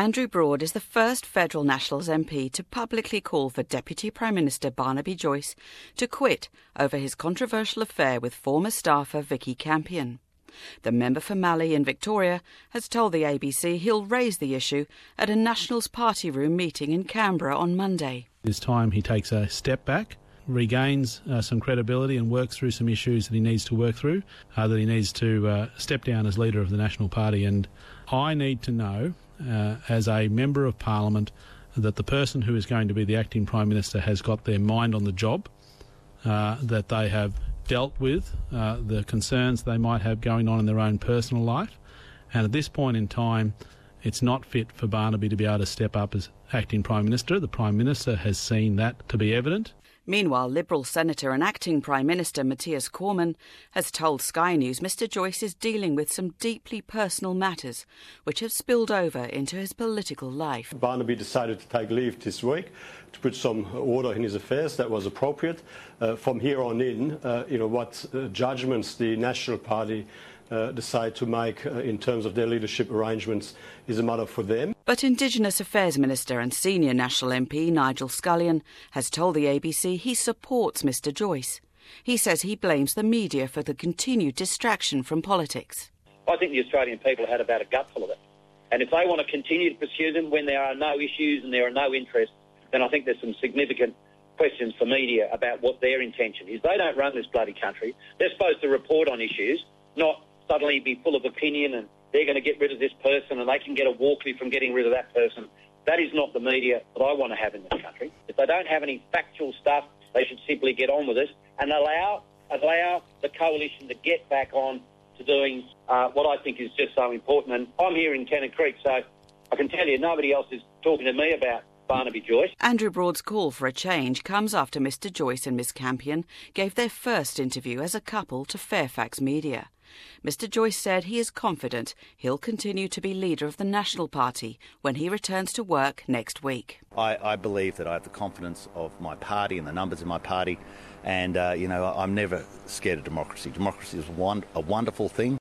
Andrew Broad is the first Federal Nationals MP to publicly call for Deputy Prime Minister Barnaby Joyce to quit over his controversial affair with former staffer Vicky Campion. The member for Mallee in Victoria has told the ABC he'll raise the issue at a Nationals party room meeting in Canberra on Monday. It's time he takes a step back, regains some credibility and works through some issues that he needs to work through, that he needs to step down as leader of the National Party. And I need to know, as a Member of Parliament, that the person who is going to be the acting Prime Minister has got their mind on the job, that they have dealt with the concerns they might have going on in their own personal life. And at this point in time, it's not fit for Barnaby to be able to step up as acting Prime Minister. The Prime Minister has seen that to be evident. Meanwhile, Liberal Senator and acting Prime Minister Matthias Cormann has told Sky News Mr Joyce is dealing with some deeply personal matters which have spilled over into his political life. Barnaby decided to take leave this week to put some order in his affairs. That was appropriate. From here on in, what judgments the National Party decide to make in terms of their leadership arrangements is a matter for them. But Indigenous Affairs Minister and senior National MP Nigel Scullion has told the ABC he supports Mr Joyce. He says he blames the media for the continued distraction from politics. I think the Australian people had about a gutful of it. And if they want to continue to pursue them when there are no issues and there are no interests, then I think there's some significant questions for media about what their intention is. They don't run this bloody country. They're supposed to report on issues, not suddenly be full of opinion and they're going to get rid of this person and they can get a walkley from getting rid of that person. That is not the media that I want to have in this country. If they don't have any factual stuff, they should simply get on with it and allow the coalition to get back on to doing what I think is just so important. And I'm here in Tennant Creek, so I can tell you nobody else is talking to me about Barnaby Joyce. Andrew Broad's call for a change comes after Mr Joyce and Miss Campion gave their first interview as a couple to Fairfax Media. Mr Joyce said he is confident he'll continue to be leader of the National Party when he returns to work next week. I believe that I have the confidence of my party and the numbers in my party, and I'm never scared of democracy. Democracy is a wonderful thing.